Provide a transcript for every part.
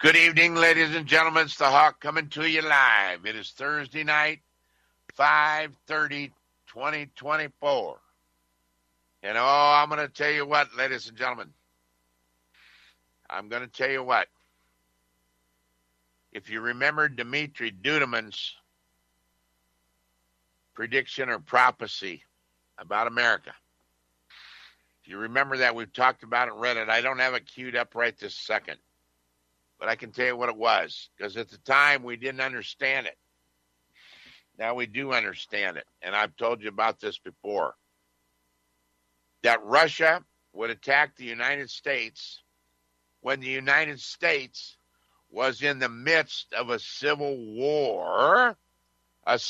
Good evening, ladies and gentlemen. It's the Hawk coming to you live. It is Thursday night, 5/30/2024. And I'm going to tell you what, ladies and gentlemen. I'm going to tell you what. If you remember Dimitri Duduman's prediction or prophecy about America, if you remember that, we've talked about it, read it. I don't have it queued up right this second. But I can tell you what it was, because at the time we didn't understand it. Now we do understand it, and I've told you about this before. That Russia would attack the United States when the United States was in the midst of a civil war that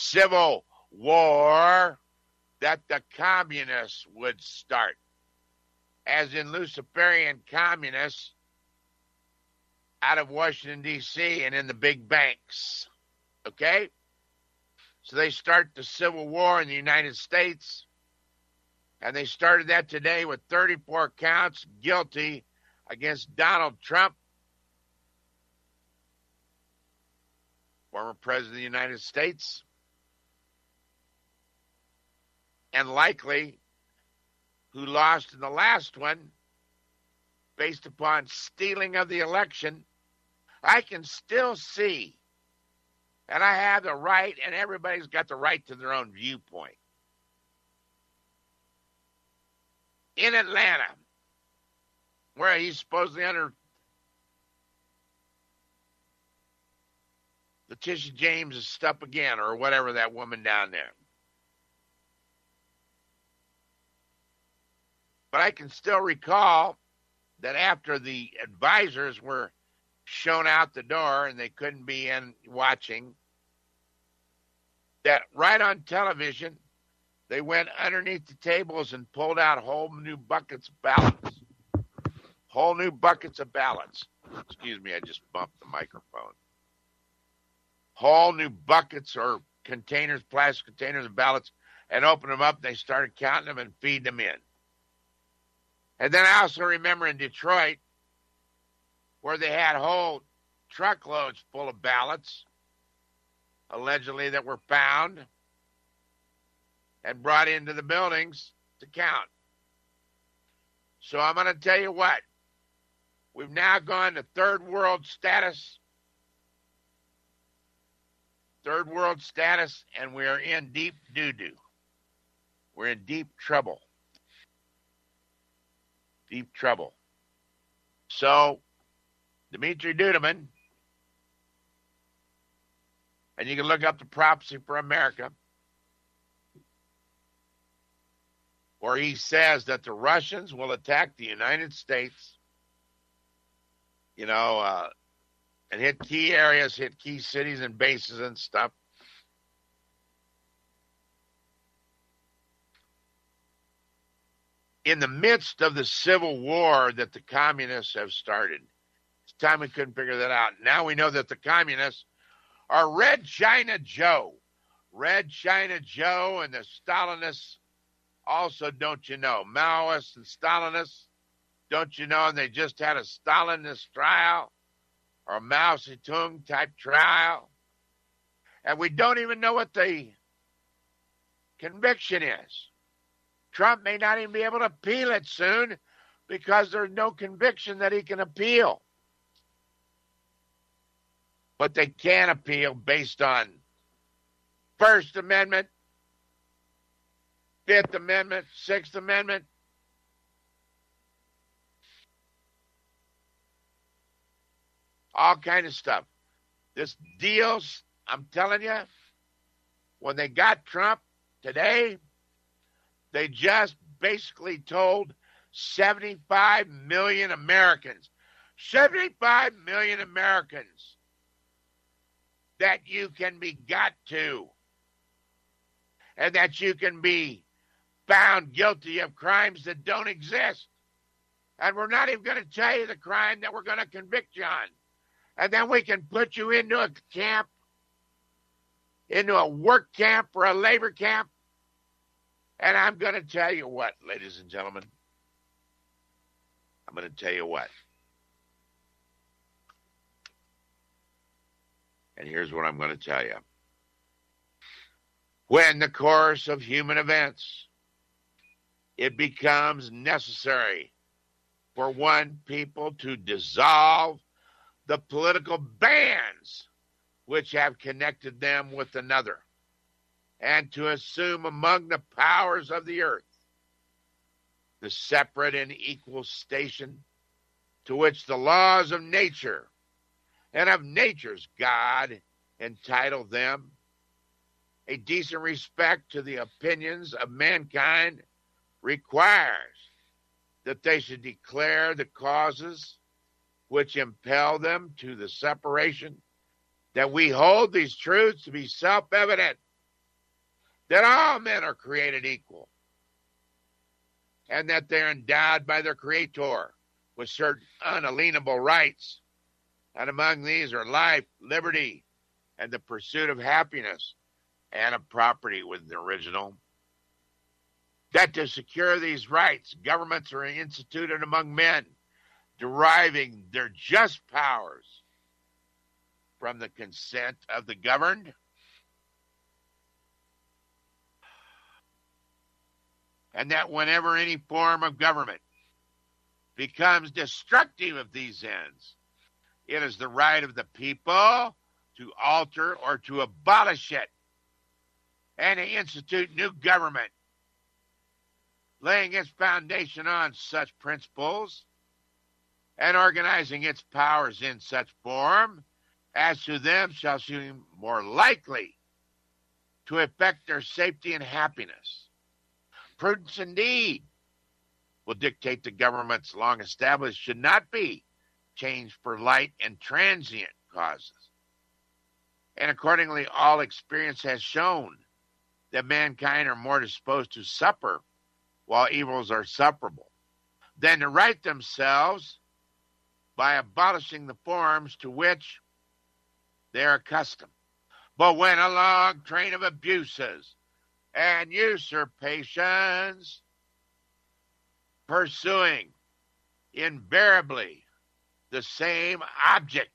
the communists would start, as in Luciferian communists out of Washington, D.C. and in the big banks, okay? So they start the Civil War in the United States, and they started that today with 34 counts guilty against Donald Trump, former President of the United States, and likely who lost in the last one based upon stealing of the election. I can still see, and I have the right, and everybody's got the right to their own viewpoint. In Atlanta, where he's supposedly under Letitia James' stuff again, or whatever, that woman down there. But I can still recall that after the advisors were shown out the door and they couldn't be in watching, that right on television, they went underneath the tables and pulled out whole new buckets of ballots. Whole new buckets of ballots. Excuse me, I just bumped the microphone. Whole new buckets or containers, plastic containers of ballots, and opened them up. And they started counting them and feeding them in. And then I also remember in Detroit, where they had whole truckloads full of ballots, allegedly, that were found and brought into the buildings to count. So I'm going to tell you what. We've now gone to third world status. Third world status, and we are in deep doo-doo. We're in deep trouble. Deep trouble. So, Dimitri Duduman, and you can look up the prophecy for America, where he says that the Russians will attack the United States, and hit key areas, hit key cities and bases and stuff. In the midst of the civil war that the communists have started. It's time we couldn't figure that out. Now we know that the communists are Red China Joe. Red China Joe and the Stalinists also, don't you know, Maoists and Stalinists, don't you know, and they just had a Stalinist trial or a Mao Zedong type trial. And we don't even know what the conviction is. Trump may not even be able to appeal it soon because there's no conviction that he can appeal. But they can appeal based on First Amendment, Fifth Amendment, Sixth Amendment. All kind of stuff. This deals, I'm telling you, when they got Trump today, they just basically told 75 million Americans, 75 million Americans, that you can be got to, and that you can be found guilty of crimes that don't exist. And we're not even going to tell you the crime that we're going to convict you on. And then we can put you into a camp, into a work camp or a labor camp. And I'm going to tell you what, ladies and gentlemen. I'm going to tell you what. And here's what I'm going to tell you. When the course of human events, it becomes necessary for one people to dissolve the political bands which have connected them with another, and to assume among the powers of the earth the separate and equal station to which the laws of nature and of nature's God entitle them, a decent respect to the opinions of mankind requires that they should declare the causes which impel them to the separation, that we hold these truths to be self-evident, that all men are created equal, and that they're endowed by their Creator with certain unalienable rights, and among these are life, liberty, and the pursuit of happiness, and of property with the original. That to secure these rights, governments are instituted among men, deriving their just powers from the consent of the governed, and that whenever any form of government becomes destructive of these ends, it is the right of the people to alter or to abolish it, and to institute new government, laying its foundation on such principles and organizing its powers in such form as to them shall seem more likely to effect their safety and happiness. Prudence indeed will dictate the governments long established should not be changed for light and transient causes. And accordingly, all experience has shown that mankind are more disposed to suffer while evils are sufferable than to right themselves by abolishing the forms to which they are accustomed. But when a long train of abuses and usurpations, pursuing invariably the same object,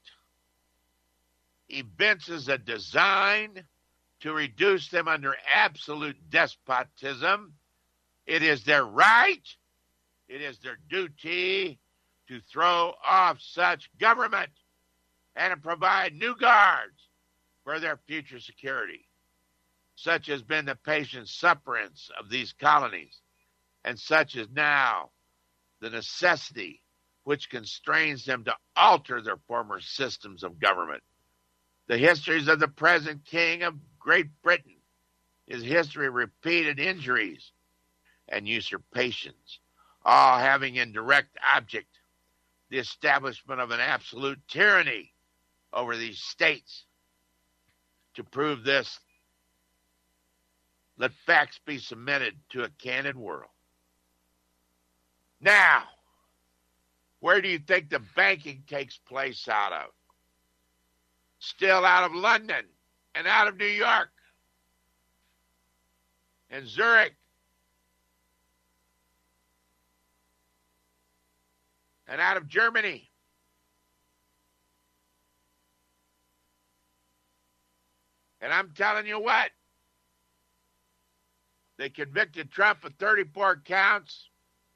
evinces a design to reduce them under absolute despotism, it is their right, it is their duty to throw off such government and to provide new guards for their future security. Such has been the patient sufferance of these colonies, and such is now the necessity which constrains them to alter their former systems of government. The histories of the present King of Great Britain is history of repeated injuries and usurpations, all having in direct object the establishment of an absolute tyranny over these states. To prove this, let facts be submitted to a candid world. Now, where do you think the banking takes place out of? Still out of London and out of New York and Zurich and out of Germany. And I'm telling you what, they convicted Trump of 34 counts.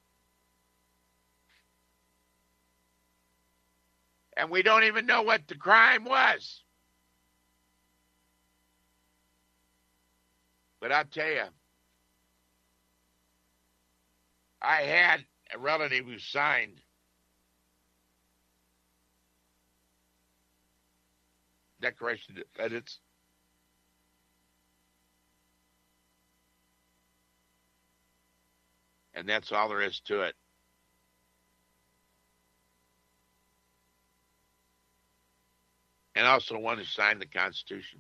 And we don't even know what the crime was. But I'll tell you, I had a relative who signed Declaration of Independence. And that's all there is to it. And also one who signed the Constitution.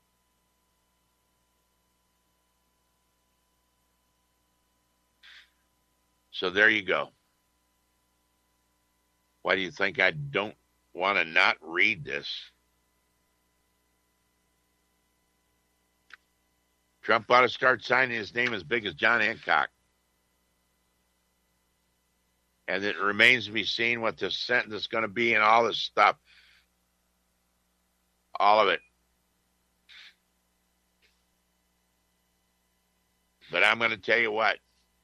So there you go. Why do you think I don't want to not read this? Trump ought to start signing his name as big as John Hancock. And it remains to be seen what this sentence is going to be and all this stuff. All of it. But I'm going to tell you what.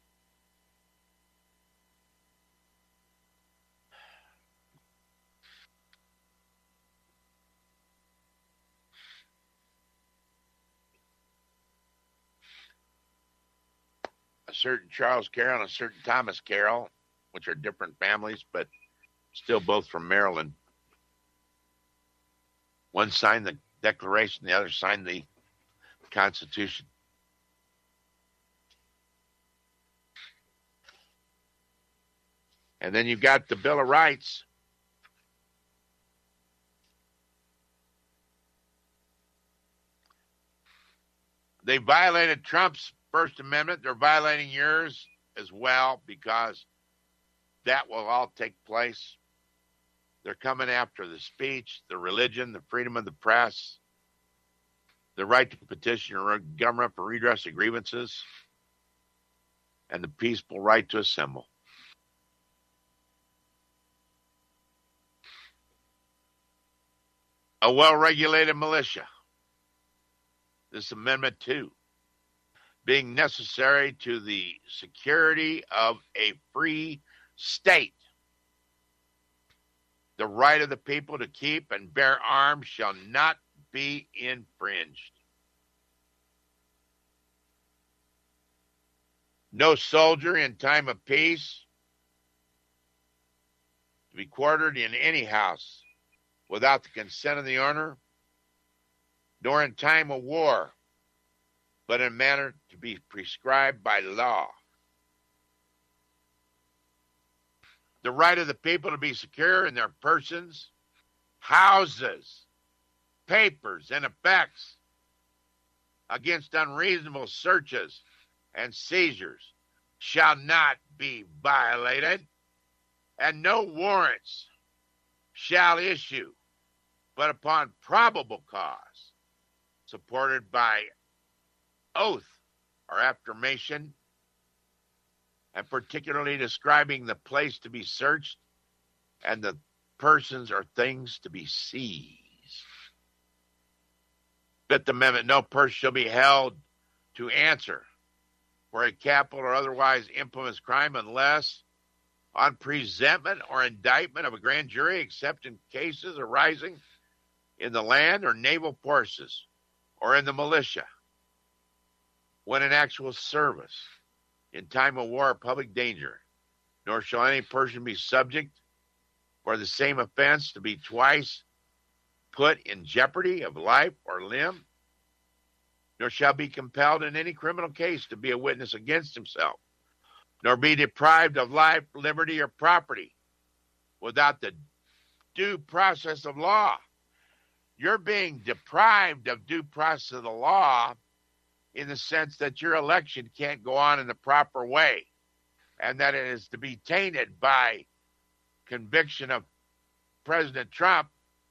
A certain Charles Carroll and a certain Thomas Carroll, which are different families, but still both from Maryland. One signed the Declaration, the other signed the Constitution. And then you've got the Bill of Rights. They violated Trump's First Amendment. They're violating yours as well, because that will all take place. They're coming after the speech, the religion, the freedom of the press, the right to petition your government for redress of grievances, and the peaceful right to assemble. A well-regulated militia. This Amendment 2, being necessary to the security of a free state. The right of the people to keep and bear arms shall not be infringed. No soldier in time of peace to be quartered in any house without the consent of the owner, nor in time of war, but in a manner to be prescribed by law. The right of the people to be secure in their persons, houses, papers, and effects against unreasonable searches and seizures shall not be violated, and no warrants shall issue but upon probable cause, supported by oath or affirmation, and particularly describing the place to be searched and the persons or things to be seized. Fifth Amendment, no person shall be held to answer for a capital or otherwise infamous crime unless on presentment or indictment of a grand jury, except in cases arising in the land or naval forces or in the militia, when in actual service, in time of war or public danger, nor shall any person be subject for the same offense to be twice put in jeopardy of life or limb, nor shall be compelled in any criminal case to be a witness against himself, nor be deprived of life, liberty, or property without the due process of law. You're being deprived of due process of the law in the sense that your election can't go on in the proper way, and that it is to be tainted by conviction of President Trump.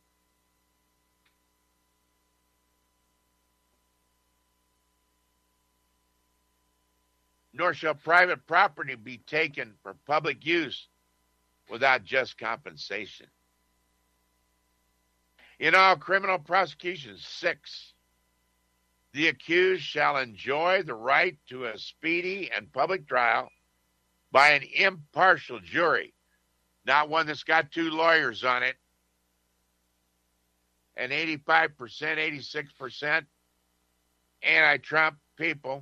Nor shall private property be taken for public use without just compensation. In all criminal prosecutions, 6, the accused shall enjoy the right to a speedy and public trial by an impartial jury, not one that's got 2 lawyers on it, and 85%, 86% anti-Trump people.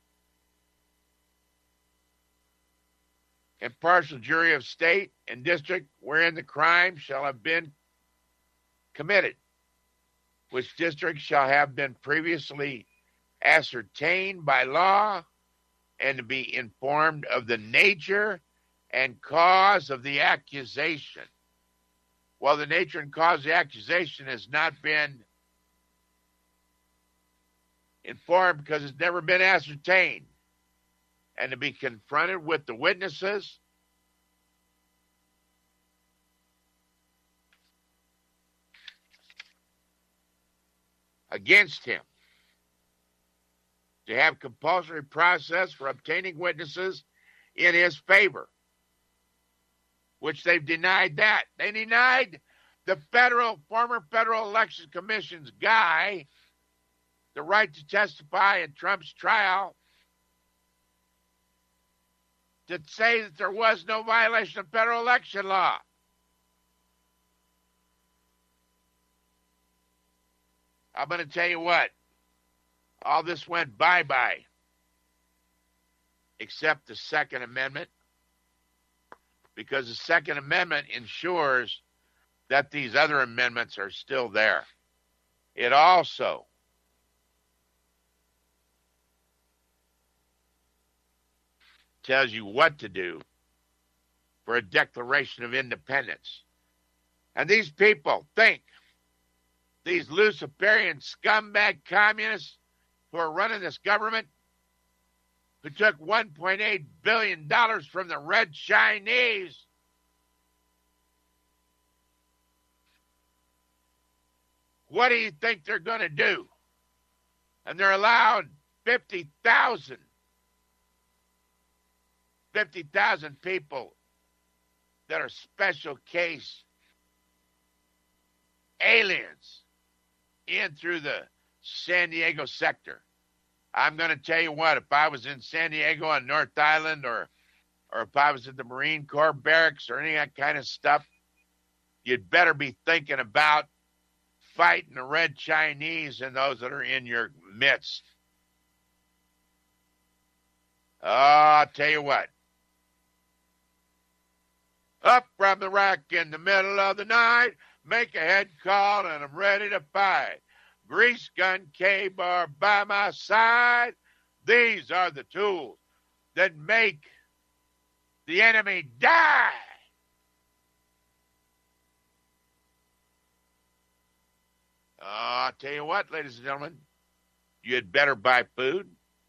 Impartial jury of state and district wherein the crime shall have been committed, which district shall have been previously ascertained by law, and to be informed of the nature and cause of the accusation. Well, the nature and cause of the accusation has not been informed because it's never been ascertained, and to be confronted with the witnesses against him, to have compulsory process for obtaining witnesses in his favor, which they've denied that. They denied the former Federal Election Commission's guy the right to testify in Trump's trial to say that there was no violation of federal election law. I'm going to tell you what, all this went bye-bye, except the Second Amendment, because the Second Amendment ensures that these other amendments are still there. It also tells you what to do for a Declaration of Independence. And these people think, these Luciferian scumbag communists who are running this government, who took $1.8 billion from the Red Chinese, what do you think they're going to do? And they're allowed 50,000 people that are special case aliens in through the San Diego sector. I'm going to tell you what, if I was in San Diego on North Island or if I was at the Marine Corps barracks or any of that kind of stuff, you'd better be thinking about fighting the Red Chinese and those that are in your midst. Oh, I'll tell you what. Up from the rack in the middle of the night, make a head call and I'm ready to fight. Grease gun, K-bar by my side. These are the tools that make the enemy die. I'll tell you what, ladies and gentlemen, you had better buy food.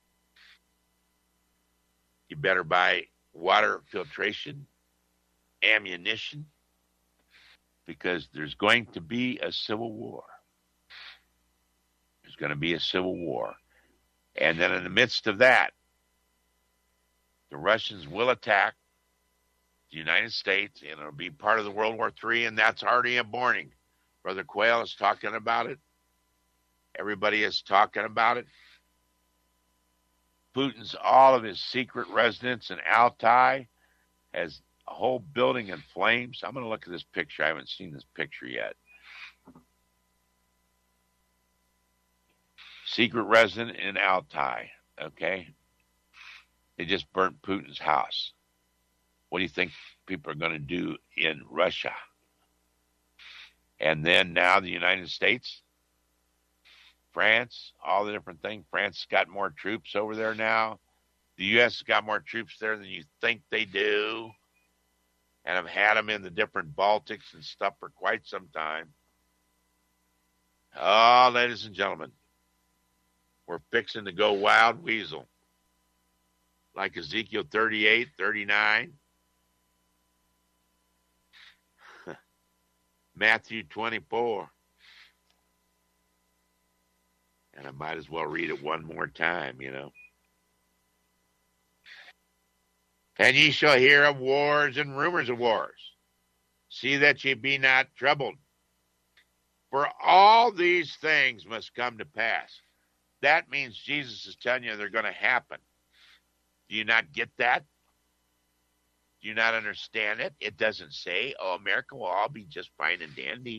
You better buy water filtration, ammunition, because there's going to be a civil war. There's going to be a civil war. And then in the midst of that, the Russians will attack the United States, and it'll be part of the World War III, and that's already a warning. Brother Quayle is talking about it. Everybody is talking about it. Putin's all of his secret residence in Altai has a whole building in flames. I'm going to look at this picture. I haven't seen this picture yet. Secret resident in Altai, okay? They just burnt Putin's house. What do you think people are going to do in Russia? And then now the United States, France, all the different things. France has got more troops over there now. The U.S. has got more troops there than you think they do. And have had them in the different Baltics and stuff for quite some time. Oh, ladies and gentlemen, we're fixing to go wild weasel. Like Ezekiel 38, 39. Matthew 24. And I might as well read it one more time, you know. And ye shall hear of wars and rumors of wars. See that ye be not troubled. For all these things must come to pass. That means Jesus is telling you they're going to happen. Do you not get that? Do you not understand it? It doesn't say, oh, America will all be just fine and dandy.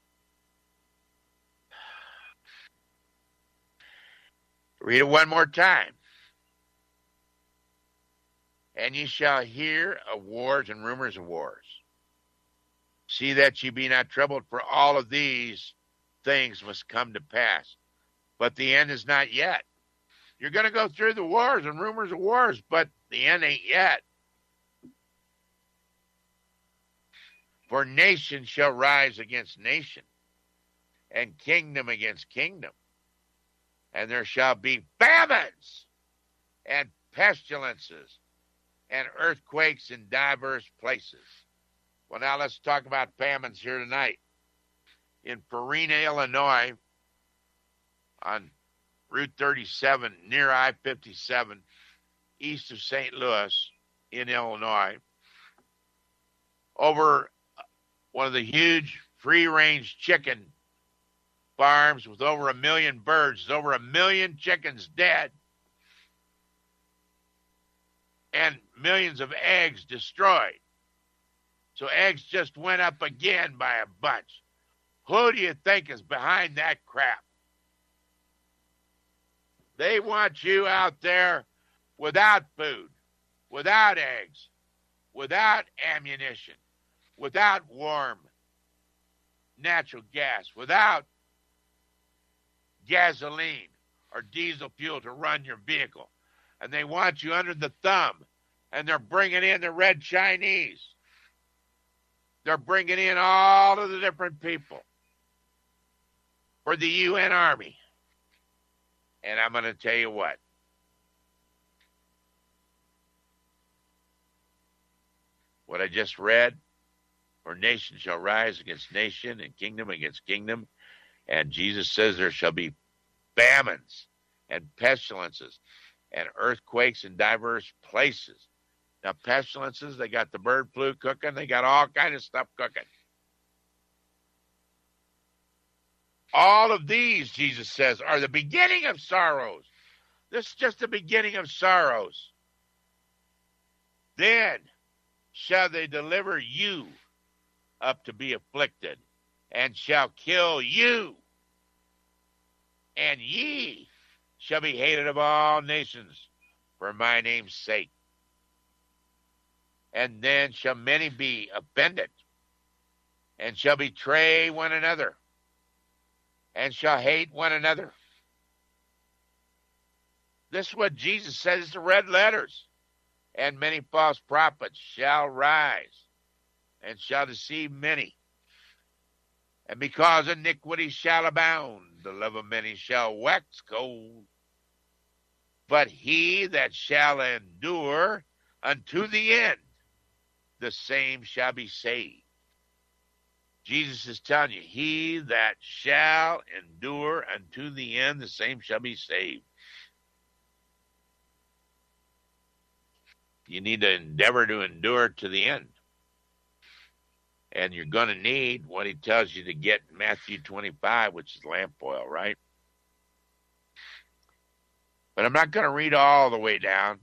Read it one more time. And ye shall hear of wars and rumors of wars. See that ye be not troubled, for all of these things must come to pass. But the end is not yet. You're going to go through the wars and rumors of wars, but the end ain't yet. For nation shall rise against nation, and kingdom against kingdom. And there shall be famines and pestilences and earthquakes in diverse places. Well, now let's talk about famines here tonight. In Farina, Illinois, on Route 37, near I-57, east of St. Louis in Illinois, over one of the huge free-range chicken farms with over 1 million birds, over 1 million chickens dead. and millions of eggs destroyed. So eggs just went up again by a bunch. Who do you think is behind that crap? They want you out there without food, without eggs, without ammunition, without warm natural gas, without gasoline or diesel fuel to run your vehicle. And they want you under the thumb. And they're bringing in the Red Chinese. They're bringing in all of the different people for the UN Army. And I'm going to tell you what. What I just read, for nation shall rise against nation and kingdom against kingdom. And Jesus says there shall be famines and pestilences and earthquakes in diverse places. Now, pestilences, they got the bird flu cooking. They got all kind of stuff cooking. All of these, Jesus says, are the beginning of sorrows. This is just the beginning of sorrows. Then shall they deliver you up to be afflicted, and shall kill you. And ye shall be hated of all nations for my name's sake. And then shall many be offended, and shall betray one another, and shall hate one another. This is what Jesus says, the red letters. And many false prophets shall rise, and shall deceive many. And because iniquity shall abound, the love of many shall wax cold. But he that shall endure unto the end, the same shall be saved. Jesus is telling you, he that shall endure unto the end, the same shall be saved. You need to endeavor to endure to the end. And you're going to need what he tells you to get in Matthew 25, which is lamp oil, right? But I'm not going to read all the way down.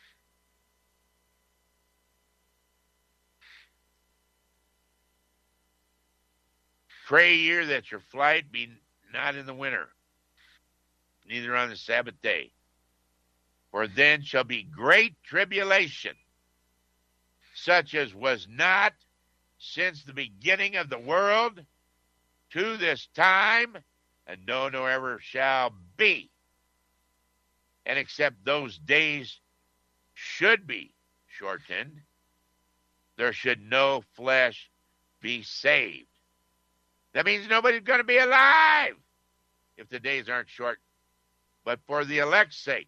Pray ye that your flight be not in the winter, neither on the Sabbath day. For then shall be great tribulation, such as was not since the beginning of the world to this time, and no, nor ever shall be. And except those days should be shortened, there should no flesh be saved. That means nobody's going to be alive if the days aren't short. But for the elect's sake,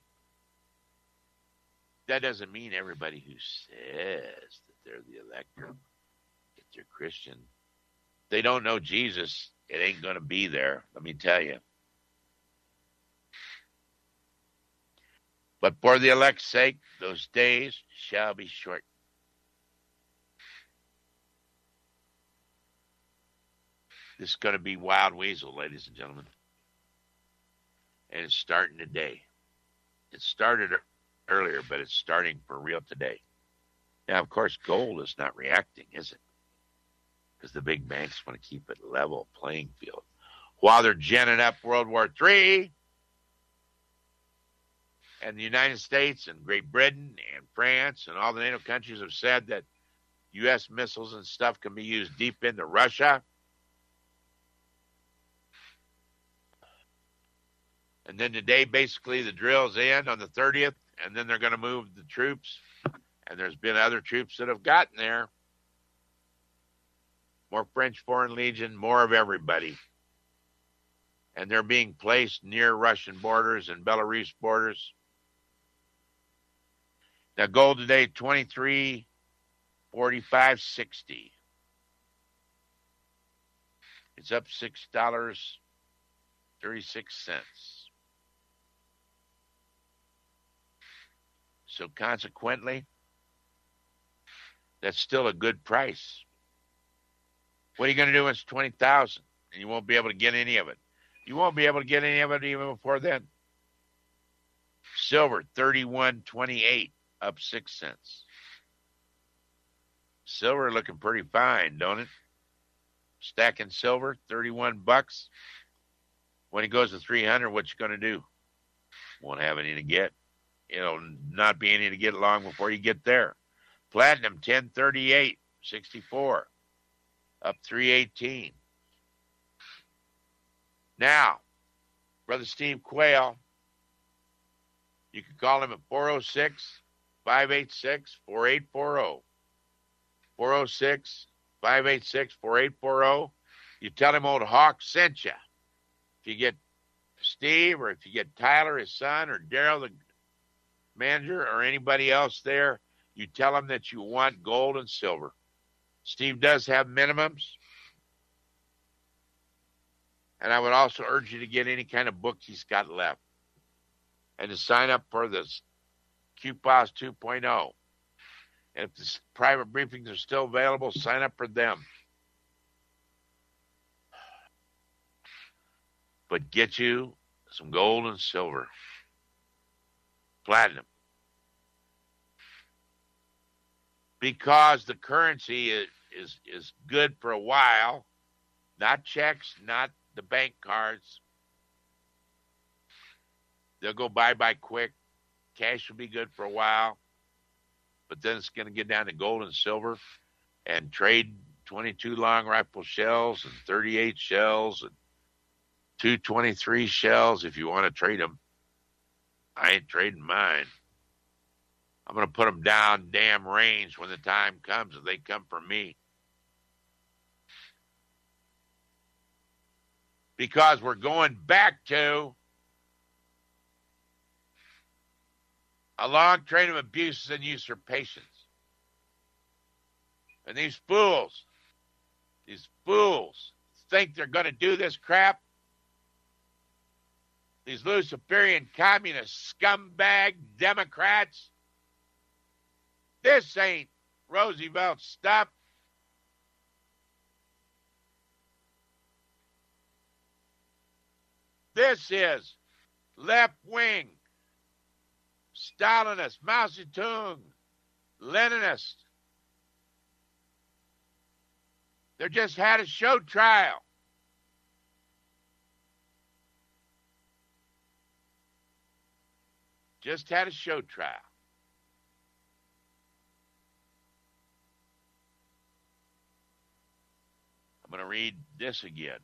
that doesn't mean everybody who says that they're the elect, that they're Christian. They don't know Jesus. It ain't going to be there, let me tell you. But for the elect's sake, those days shall be short. This is going to be Wild Weasel, ladies and gentlemen. And it's starting today. It started earlier, but it's starting for real today. Now, of course, gold is not reacting, is it? Because the big banks want to keep it level playing field. While they're ginning up World War III, and the United States and Great Britain and France and all the NATO countries have said that U.S. missiles and stuff can be used deep into Russia. And then today, basically, the drill's in on the 30th, and then they're going to move the troops. And there's been other troops that have gotten there. More French Foreign Legion, more of everybody. And they're being placed near Russian borders and Belarus borders. Now, gold today, $23.45.60. It's up $6.36. So consequently, that's still a good price. What are you going to do when it's 20,000 and you won't be able to get any of it? You won't be able to get any of it even before then. Silver, 31.28. up 6 cents. Silver looking pretty fine, don't it? Stacking silver, $31. When it goes to 300, what you going to do? Won't have any to get. It'll not be any to get long before you get there. Platinum, 1038.64, up 318. Now, Brother Steve Quayle, you can call him at 406-586-4840. 406-586-4840. You tell him old Hawk sent you. If you get Steve, or if you get Tyler, his son, or Daryl, the manager, or anybody else there, you tell them that you want gold and silver. Steve does have minimums. And I would also urge you to get any kind of book he's got left. And to sign up for this QPOS 2.0. And if the private briefings are still available, sign up for them. But get you some gold and silver. Platinum. Because the currency is good for a while. Not checks, not the bank cards. They'll go bye-bye quick. Cash will be good for a while. But then it's going to get down to gold and silver and trade 22 long rifle shells and 38 shells and 223 shells if you want to trade them. I ain't trading mine. I'm going to put them down damn range when the time comes and they come for me. Because we're going back to a long train of abuses and usurpations. And these fools think they're going to do this crap. These Luciferian communist scumbag Democrats. This ain't Roosevelt stuff. This is left-wing, Stalinist, Mao Zedong, Leninist. They just had a show trial. Just had a show trial. I'm going to read this again.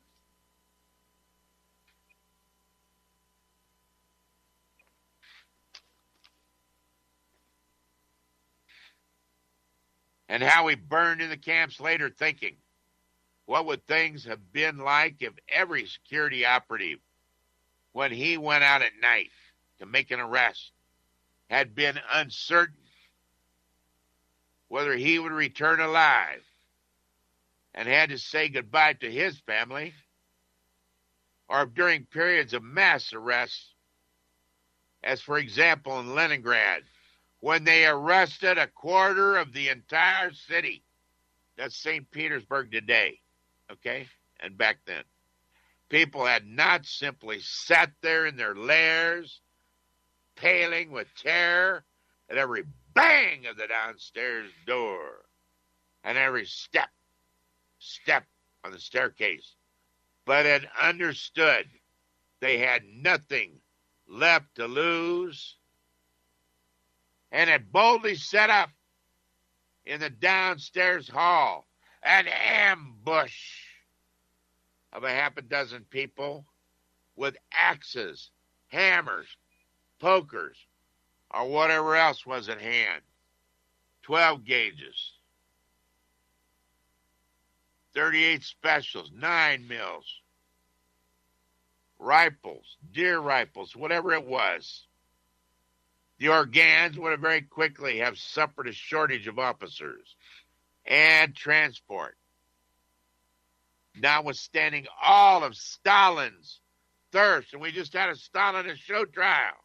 And how we burned in the camps later thinking, what would things have been like if every security operative, when he went out at night to make an arrest, had been uncertain whether he would return alive and had to say goodbye to his family, or if during periods of mass arrests, as for example in Leningrad, when they arrested a quarter of the entire city. That's St. Petersburg today, okay? And back then. People had not simply sat there in their lairs, paling with terror at every bang of the downstairs door and every step on the staircase, but had understood they had nothing left to lose and had boldly set up in the downstairs hall an ambush of a half a dozen people with axes, hammers, pokers, or whatever else was at hand. 12 gauges, 38 specials, 9 mils, rifles, deer rifles, whatever it was. The Organs would have very quickly have suffered a shortage of officers and transport. Notwithstanding all of Stalin's thirst, and we just had a Stalinist show trial,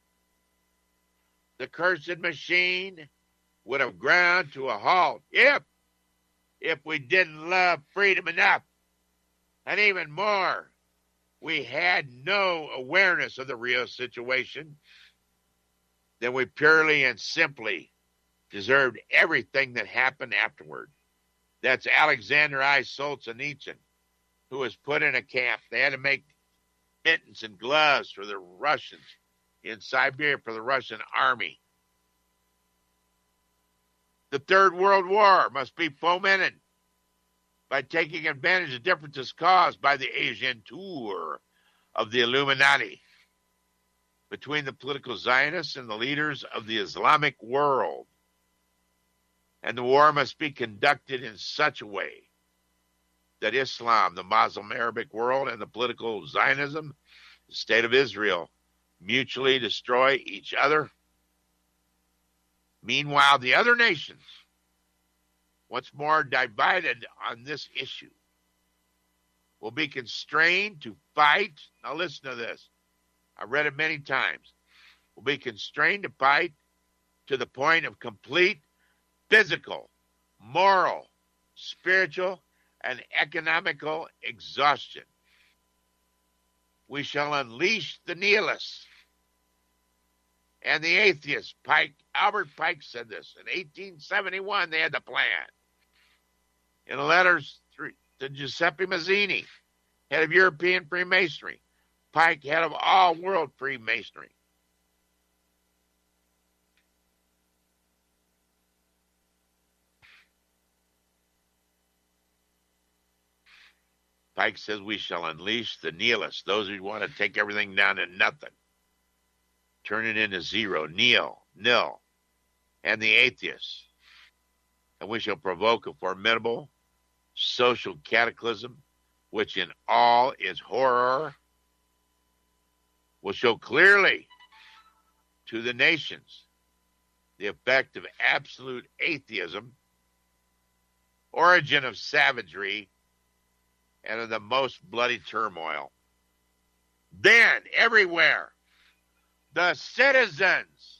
the cursed machine would have ground to a halt if we didn't love freedom enough. And even more, we had no awareness of the real situation. then we purely and simply deserved everything that happened afterward. That's Alexander I. Solzhenitsyn, who was put in a camp. They had to make mittens and gloves for the Russians in Siberia for the Russian army. The Third World War must be fomented by taking advantage of differences caused by the Asian tour of the Illuminati between the political Zionists and the leaders of the Islamic world. And the war must be conducted in such a way that Islam, the Muslim Arabic world, and the political Zionism, the state of Israel, mutually destroy each other. Meanwhile, the other nations, once more divided on this issue, will be constrained to fight. Now listen to this. I've read it many times. Will be constrained to fight to the point of complete physical, moral, spiritual, and economical exhaustion. We shall unleash the nihilists and the atheists. Albert Pike said this. In 1871, they had the plan. In letters to Giuseppe Mazzini, head of European Freemasonry, Pike, head of all world Freemasonry. Pike says we shall unleash the nihilists, those who want to take everything down to nothing, turn it into zero, nil, and the atheists. And we shall provoke a formidable social cataclysm, which in all its horror will show clearly to the nations the effect of absolute atheism, origin of savagery, and of the most bloody turmoil. Then, everywhere, the citizens,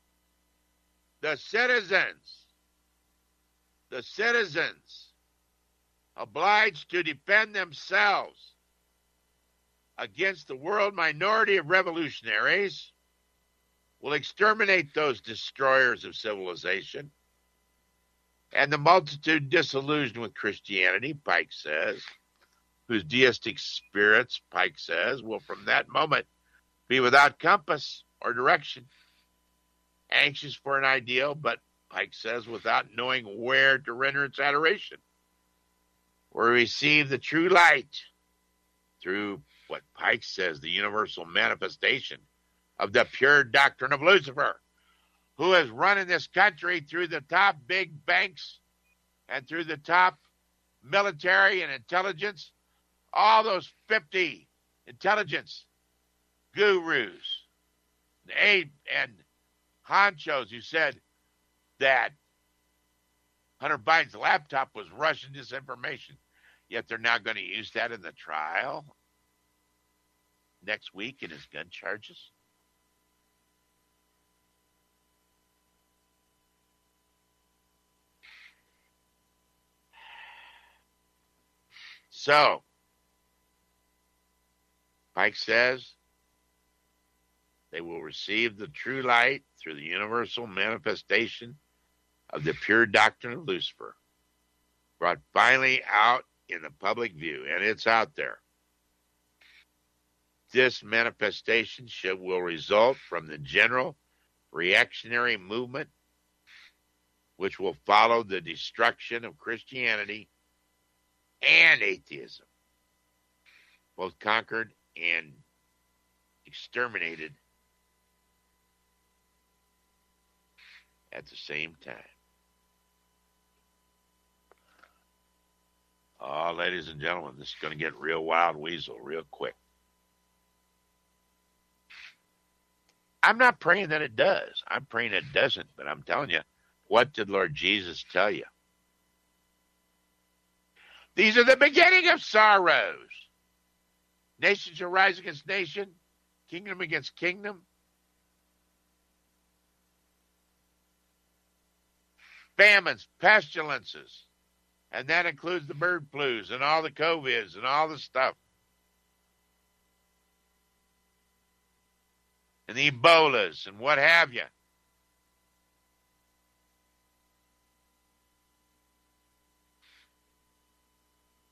obliged to defend themselves against the world minority of revolutionaries, will exterminate those destroyers of civilization and the multitude disillusioned with Christianity, Pike says, whose deistic spirits, Pike says, will from that moment be without compass or direction, anxious for an ideal, but Pike says without knowing where to render its adoration, or receive the true light through what Pike says, the universal manifestation of the pure doctrine of Lucifer, who is running this country through the top big banks and through the top military and intelligence, all those 50 intelligence gurus and honchos who said that Hunter Biden's laptop was Russian disinformation, yet they're now going to use that in the trial next week in his gun charges. So, Pike says they will receive the true light through the universal manifestation of the pure doctrine of Lucifer, brought finally out in the public view, and it's out there. This manifestation will result from the general reactionary movement, which will follow the destruction of Christianity and atheism, both conquered and exterminated at the same time. Oh, ladies and gentlemen, this is going to get real wild weasel real quick. I'm not praying that it does. I'm praying it doesn't, but I'm telling you, what did Lord Jesus tell you? These are the beginning of sorrows. Nation shall rise against nation, kingdom against kingdom. Famines, pestilences, and that includes the bird flus and all the COVIDs and all the stuff. And the Ebolas and what have you.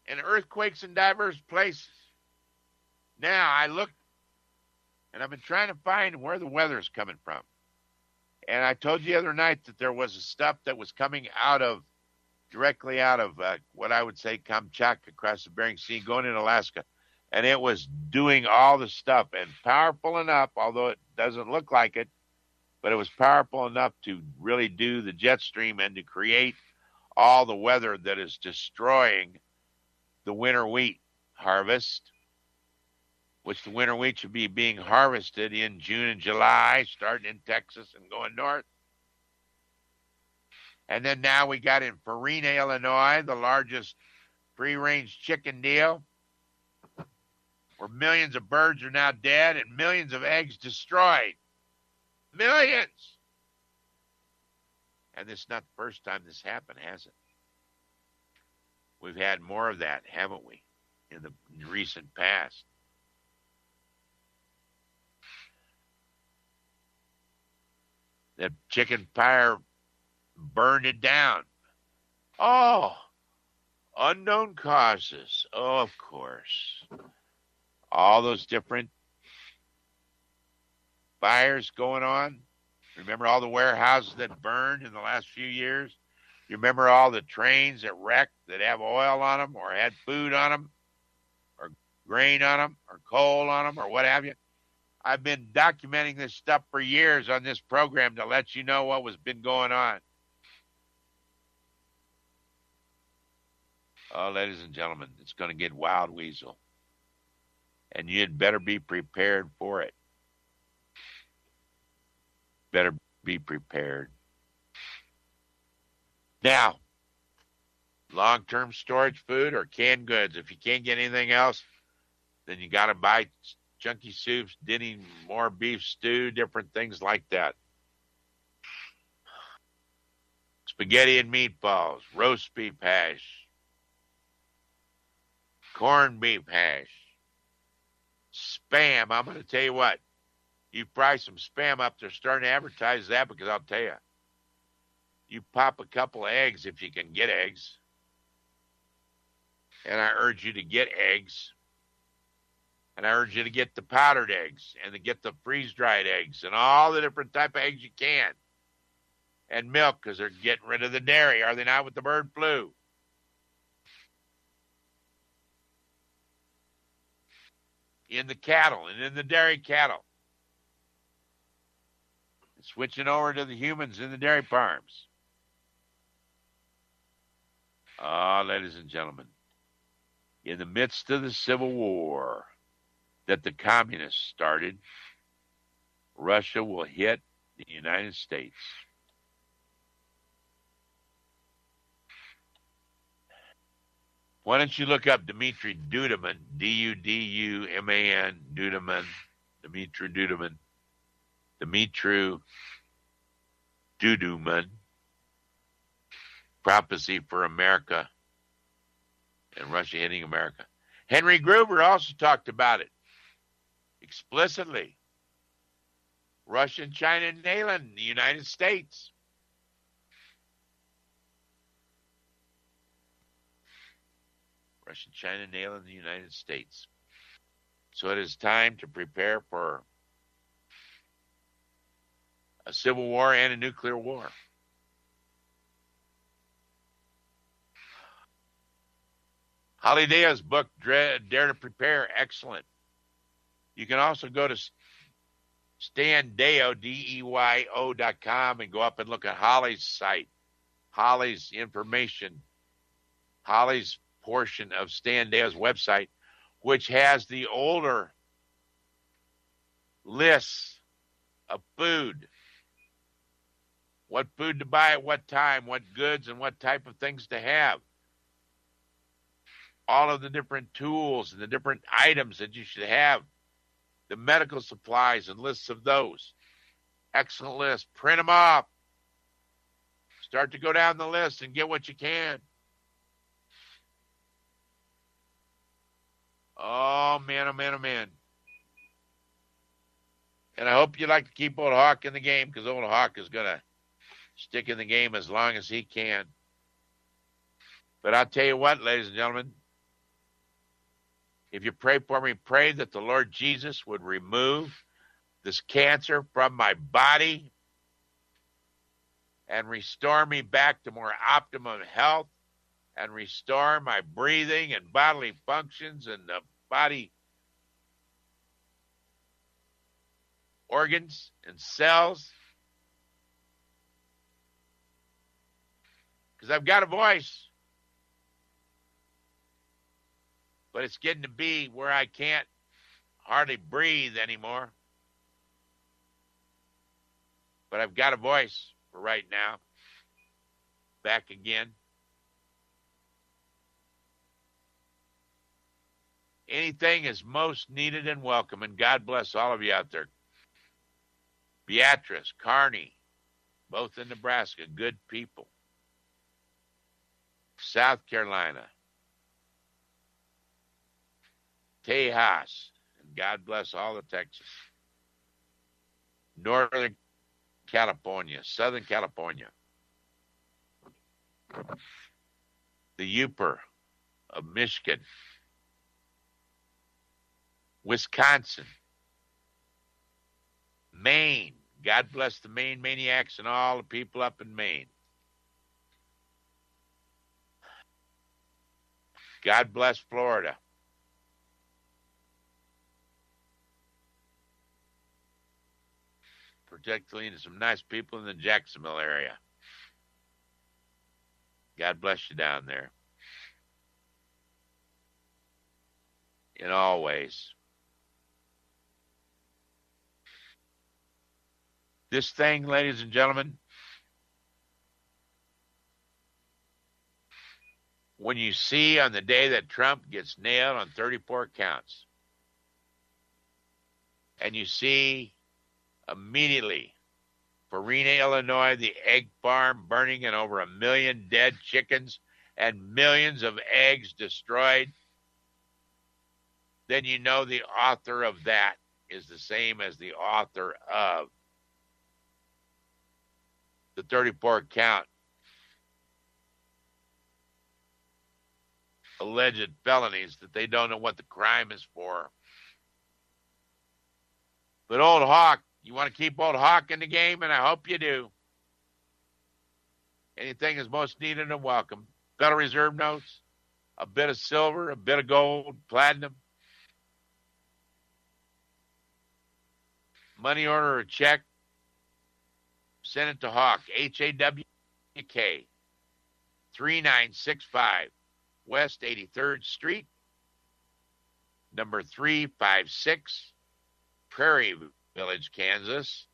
and earthquakes in diverse places. Now, I look, and I've been trying to find where the weather is coming from. And I told you the other night that there was stuff that was coming directly out of what I would say Kamchatka across the Bering Sea, going in Alaska. And it was doing all the stuff and powerful enough, although it doesn't look like it, but it was powerful enough to really do the jet stream and to create all the weather that is destroying the winter wheat harvest, which the winter wheat should be being harvested in June and July, starting in Texas and going north. And then now we got in Farina, Illinois, the largest free-range chicken deal, where millions of birds are now dead and millions of eggs destroyed. Millions! And this is not the first time this happened, has it? We've had more of that, haven't we, in the recent past? That chicken fire burned it down. Oh, unknown causes. Oh, of course. All those different fires going on. Remember all the warehouses that burned in the last few years? You remember all the trains that wrecked that have oil on them or had food on them or grain on them or coal on them or what have you? I've been documenting this stuff for years on this program to let you know what was been going on. Oh, ladies and gentlemen, it's going to get wild weasel. And you'd better be prepared for it. Better be prepared. Now, long-term storage food or canned goods. If you can't get anything else, then you got to buy chunky soups, Denny more beef stew, different things like that. Spaghetti and meatballs, roast beef hash, corned beef hash, Spam. I'm going to tell you what. You fry some Spam up. They're starting to advertise that because I'll tell you. You pop a couple of eggs if you can get eggs. And I urge you to get eggs. And I urge you to get the powdered eggs and to get the freeze-dried eggs and all the different type of eggs you can. And milk because they're getting rid of the dairy, are they not, with the bird flu? In the cattle and in the dairy cattle. Switching over to the humans in the dairy farms. Ladies and gentlemen, in the midst of the Civil War that the communists started, Russia will hit the United States. Why don't you look up Dmitry Duduman, D-U-D-U-M-A-N, Duduman, Dmitry Duduman, Dmitry Duduman, Prophecy for America and Russia hitting America. Henry Gruber also talked about it explicitly. Russia and China nailing the United States. Russia and China nailing the United States. So it is time to prepare for a civil war and a nuclear war. Holly Deo's book, Dare to Prepare, excellent. You can also go to StanDeo, DEYO.com, and go up and look at Holly's site, Holly's information, Holly's portion of StanDeo's website, which has the older lists of food, what food to buy at what time, what goods and what type of things to have. All of the different tools and the different items that you should have, the medical supplies and lists of those. Excellent list. Print them off. Start to go down the list and get what you can. Oh, man, oh, man, oh, man. And I hope you like to keep old Hawk in the game, because old Hawk is going to stick in the game as long as he can. But I'll tell you what, ladies and gentlemen, If you pray for me, pray that the Lord Jesus would remove this cancer from my body and restore me back to more optimum health and restore my breathing and bodily functions and the body organs and cells. Because I've got a voice, but it's getting to be where I can't hardly breathe anymore. But I've got a voice for right now. Back again. Anything is most needed and welcome, and God bless all of you out there. Beatrice, Kearney, both in Nebraska, good people. South Carolina, Tejas, and God bless all of Texas. Northern California, Southern California. The Yooper of Michigan. Wisconsin. Maine. God bless the Maine maniacs and all the people up in Maine. God bless Florida. Particularly to some nice people in the Jacksonville area. God bless you down there. In all ways. This thing, ladies and gentlemen, when you see on the day that Trump gets nailed on 34 counts, and you see immediately Farina, Illinois, the egg farm burning and over 1 million dead chickens and millions of eggs destroyed, then you know the author of that is the same as the author of the 34 count alleged felonies that they don't know what the crime is for. But old Hawk, you want to keep old Hawk in the game, and I hope you do. Anything is most needed and welcome. Federal Reserve notes, a bit of silver, a bit of gold, platinum, money order or check, send it to Hawk, H-A-W-K, 3965 West 83rd Street, number 356, Prairie Village, Kansas,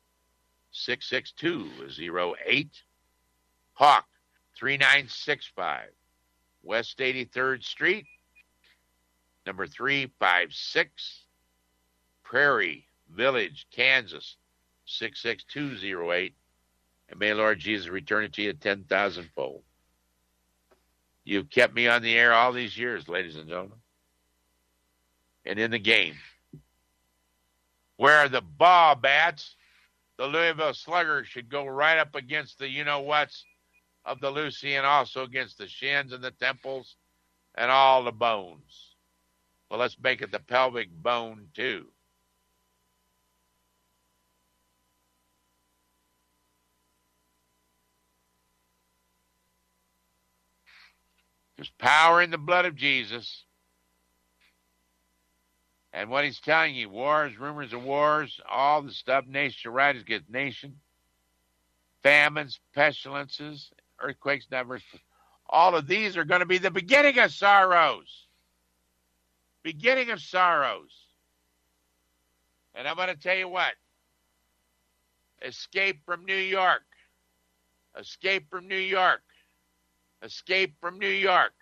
66208. Hawk, 3965 West 83rd Street, number 356, Prairie Village, Kansas, 66208. And may Lord Jesus return it to you 10,000-fold. You've kept me on the air all these years, ladies and gentlemen. And in the game. Where the ball bats, the Louisville Sluggers should go right up against the you-know-whats of the Lucy and also against the shins and the temples and all the bones. Well, let's make it the pelvic bone, too. There's power in the blood of Jesus. And what he's telling you, wars, rumors of wars, all the stuff, nation riders against nation, famines, pestilences, earthquakes, never. All of these are going to be the beginning of sorrows. Beginning of sorrows. And I'm going to tell you what. Escape from New York. Escape from New York. Escape from New York.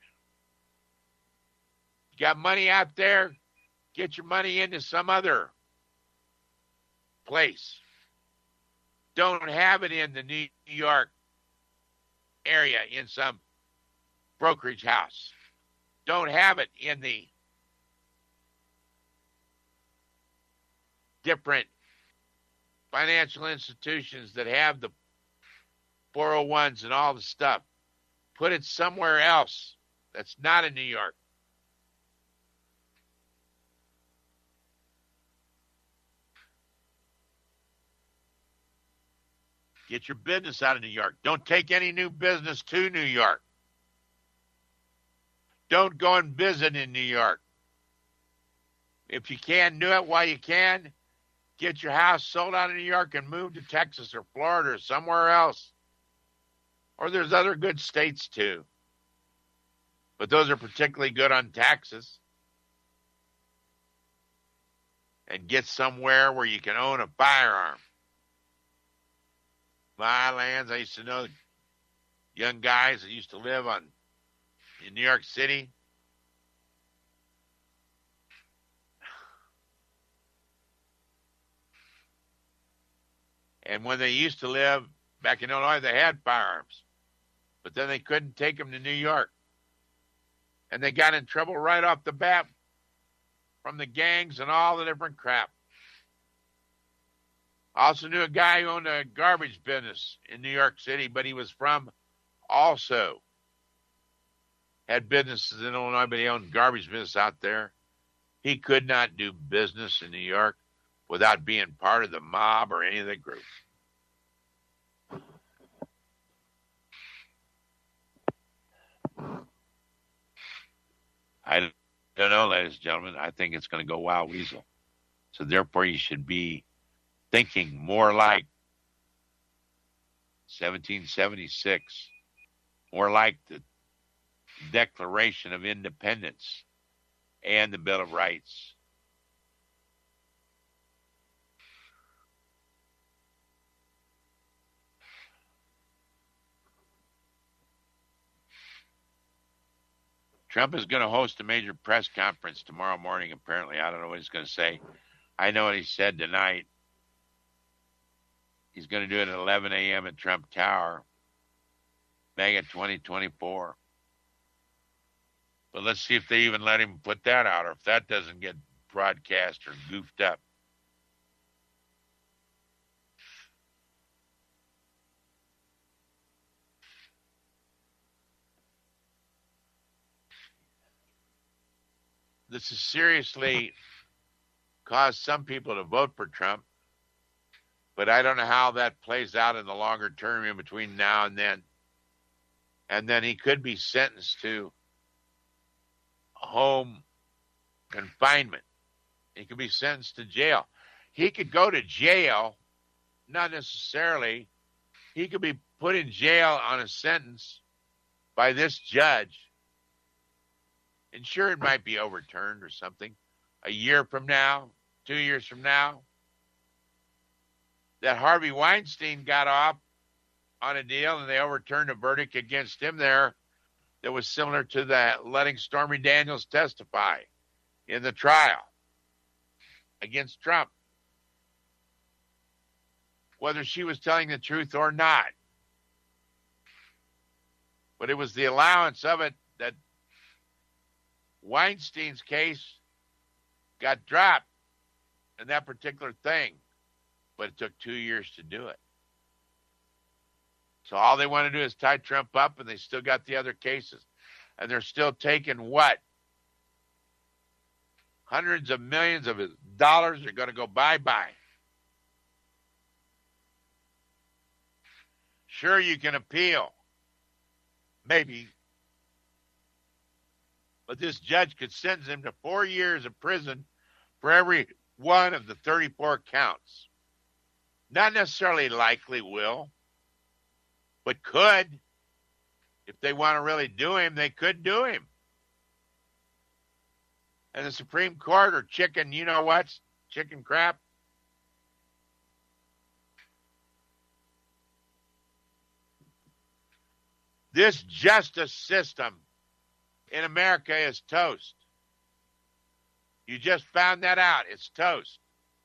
You got money out there? Get your money into some other place. Don't have it in the New York area in some brokerage house. Don't have it in the different financial institutions that have the 401s and all the stuff. Put it somewhere else that's not in New York. Get your business out of New York. Don't take any new business to New York. Don't go and visit in New York. If you can do it while you can, get your house sold out of New York and move to Texas or Florida or somewhere else. Or there's other good states too. But those are particularly good on taxes. And get somewhere where you can own a firearm. My lands, I used to know young guys that used to live in New York City. And when they used to live back in Illinois, they had firearms. But then they couldn't take them to New York. And they got in trouble right off the bat from the gangs and all the different crap. I also knew a guy who owned a garbage business in New York City, but he was from also. Had businesses in Illinois, but he owned garbage business out there. He could not do business in New York without being part of the mob or any of the group. I don't know, ladies and gentlemen. I think it's going to go wild weasel. So therefore, you should be thinking more like 1776, more like the Declaration of Independence and the Bill of Rights. Trump is going to host a major press conference tomorrow morning, apparently. I don't know what he's going to say. I know what he said tonight. He's going to do it at 11 a.m. at Trump Tower, MAGA 2024. But let's see if they even let him put that out, or if that doesn't get broadcast or goofed up. This has seriously caused some people to vote for Trump, but I don't know how that plays out in the longer term in between now and then. And then he could be sentenced to home confinement. He could be sentenced to jail. He could go to jail, not necessarily. He could be put in jail on a sentence by this judge. And sure, it might be overturned or something a year from now, 2 years from now. That Harvey Weinstein got off on a deal and they overturned a verdict against him there that was similar to that letting Stormy Daniels testify in the trial against Trump, whether she was telling the truth or not. But it was the allowance of it that Weinstein's case got dropped in that particular thing, but it took 2 years to do it. So all they want to do is tie Trump up, and they still got the other cases. And they're still taking what? Hundreds of millions of dollars are going to go bye-bye. Sure, you can appeal. Maybe. But this judge could sentence him to 4 years of prison for every one of the 34 counts. Not necessarily likely will, but could. If they want to really do him, they could do him. And the Supreme Court or chicken, you know what? Chicken crap. This justice system in America is toast. You just found that out. It's toast.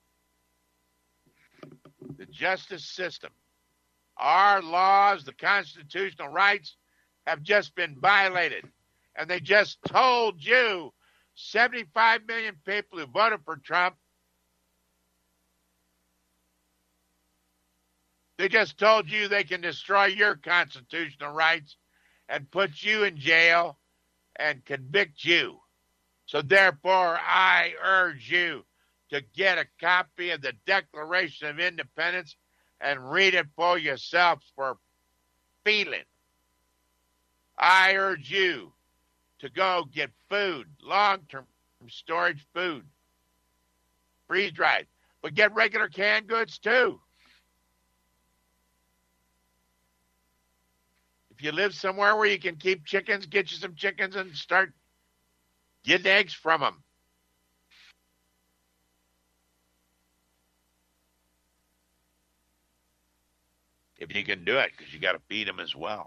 The justice system, our laws, the constitutional rights have just been violated. And they just told you 75 million people who voted for Trump, they just told you they can destroy your constitutional rights and put you in jail and convict you. So therefore, I urge you to get a copy of the Declaration of Independence and read it for yourself for feeling. I urge you to go get food, long-term storage food, freeze-dried, but get regular canned goods too. If you live somewhere where you can keep chickens, get you some chickens and start getting eggs from them. If you can do it, because you got to feed them as well.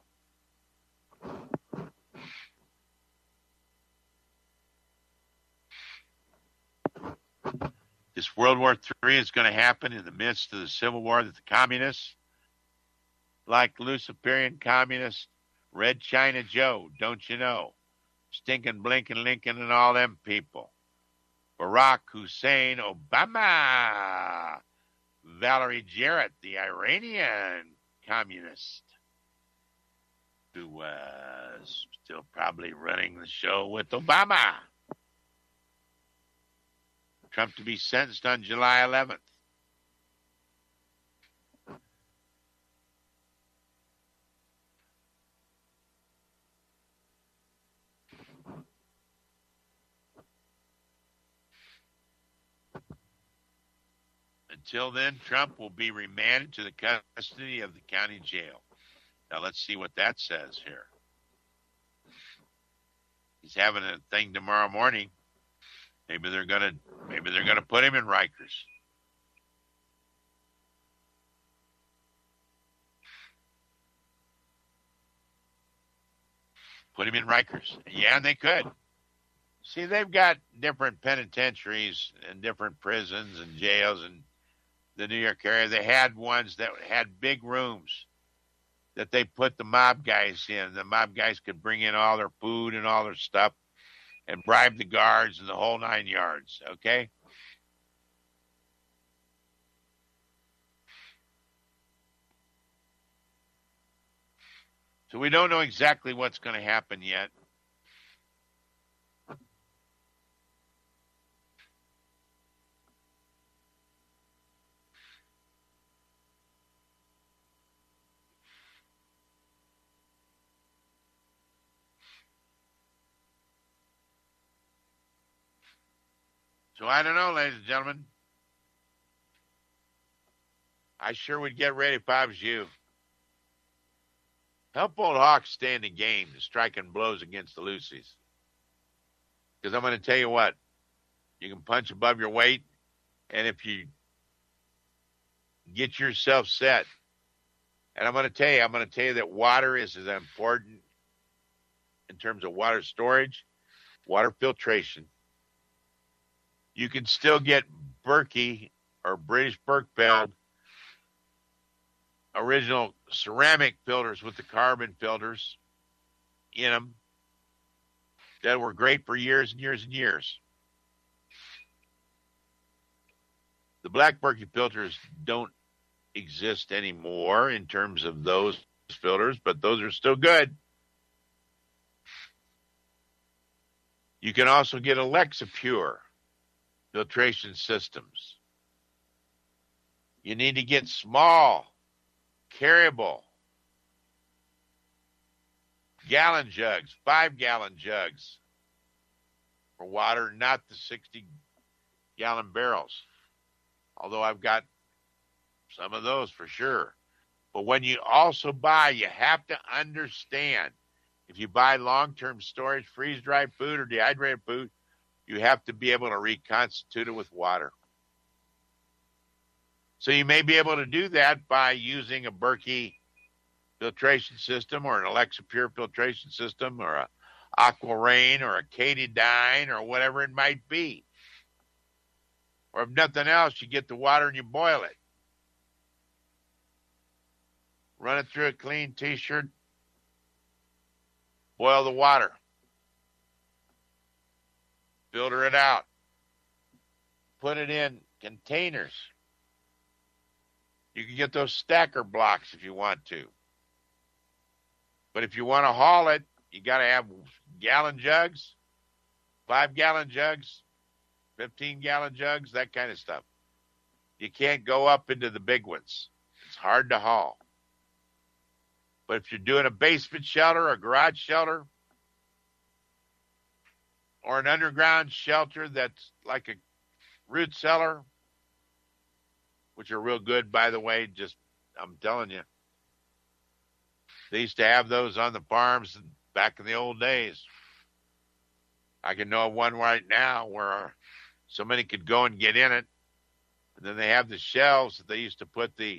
This World War III is going to happen in the midst of the Civil War that the communists, like Luciferian communists, Red China Joe, don't you know, Stinking Blinking Lincoln and all them people, Barack Hussein Obama, Valerie Jarrett, the Iranian communist, who was still probably running the show with Obama. Trump to be sentenced on July 11th. Until then, Trump will be remanded to the custody of the county jail. Now let's see what that says here. He's having a thing tomorrow morning. Maybe they're gonna put him in Rikers. Put him in Rikers. Yeah, and they could. See, they've got different penitentiaries and different prisons and jails in the New York area. They had ones that had big rooms that they put the mob guys in. The mob guys could bring in all their food and all their stuff and bribe the guards and the whole 9 yards, okay? So we don't know exactly what's going to happen yet. So I don't know, ladies and gentlemen. I sure would get ready if I was you. Help old Hawks stay in the game, striking blows against the Lucies. Because I'm going to tell you what, you can punch above your weight, and if you get yourself set, and I'm going to tell you that water is as important in terms of water storage, water filtration. You can still get Berkey or British Birkfeld original ceramic filters with the carbon filters in them that were great for years and years and years. The black Berkey filters don't exist anymore in terms of those filters, but those are still good. You can also get Alexa Pure filtration systems. You need to get small, carryable gallon jugs, 5-gallon jugs for water, not the 60-gallon barrels. Although I've got some of those for sure. But when you also buy, you have to understand, if you buy long-term storage, freeze-dried food or dehydrated food, you have to be able to reconstitute it with water. So you may be able to do that by using a Berkey filtration system or an Alexa Pure filtration system or a Aqua Rain or a Katadyn or whatever it might be. Or if nothing else, you get the water and you boil it. Run it through a clean T-shirt. Boil the water. Filter it out. Put it in containers. You can get those stacker blocks if you want to. But if you want to haul it, you got to have gallon jugs, 5-gallon jugs, 15-gallon jugs, that kind of stuff. You can't go up into the big ones. It's hard to haul. But if you're doing a basement shelter, a garage shelter, or an underground shelter that's like a root cellar, which are real good, by the way, just, I'm telling you. They used to have those on the farms back in the old days. I can know of one right now where somebody could go and get in it. And then they have the shelves that they used to put the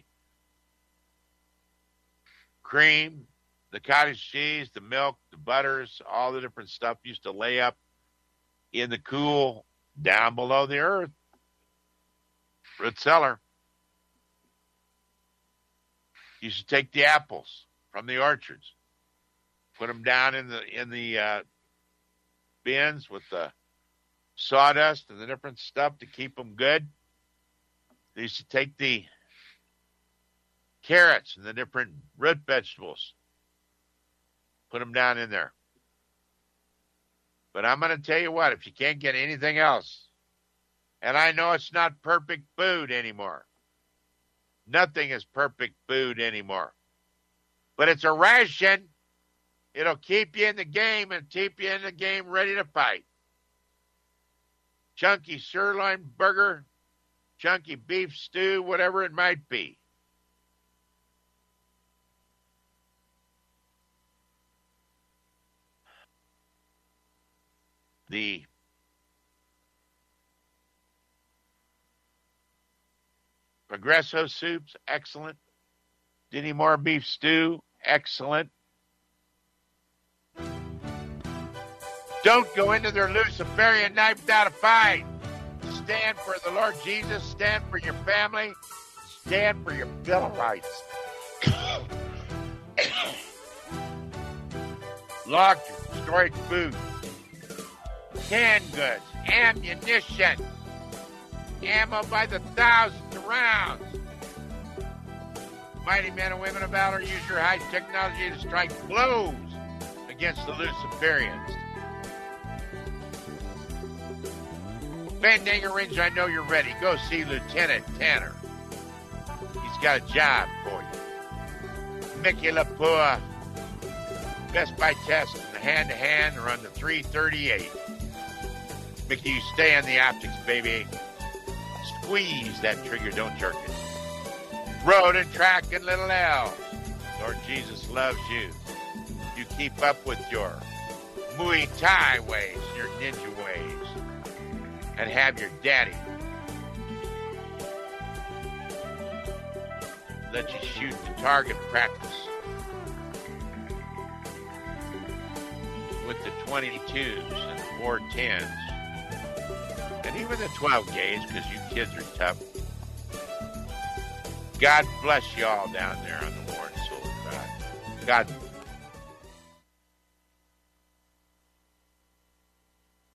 cream, the cottage cheese, the milk, the butters, all the different stuff used to lay up in the cool down below the earth. Root cellar. Used to take the apples from the orchards, put them down in the bins with the sawdust and the different stuff to keep them good. They used to take the carrots and the different root vegetables, put them down in there. But I'm going to tell you what, if you can't get anything else, and I know it's not perfect food anymore. Nothing is perfect food anymore. But it's a ration. It'll keep you in the game and keep you in the game ready to fight. Chunky sirloin burger, chunky beef stew, whatever it might be. The Progresso soups, excellent. Dinty Moore beef stew, excellent. Don't go into their Luciferian knifed out a fight. Stand for the Lord Jesus. Stand for your family. Stand for your Bill of Rights. Locked or destroyed food. Canned goods. Ammunition. Ammo by the thousands of rounds. Mighty men and women of valor, use your high technology to strike blows against the Luciferians. Fandango Range, I know you're ready. Go see Lieutenant Tanner. He's got a job for you. Mickey Lapua, best by test in the hand-to-hand or on the 338. Mickey, you stay on the optics, baby. Squeeze that trigger, don't jerk it. Road and track and little L. Lord Jesus loves you. You keep up with your Muay Thai ways, your ninja ways, and have your daddy let you shoot the target practice with the 22s and the 410s and even the 12 gauge, because you kids are tough. God bless you all down there on the Warren Soul of God. God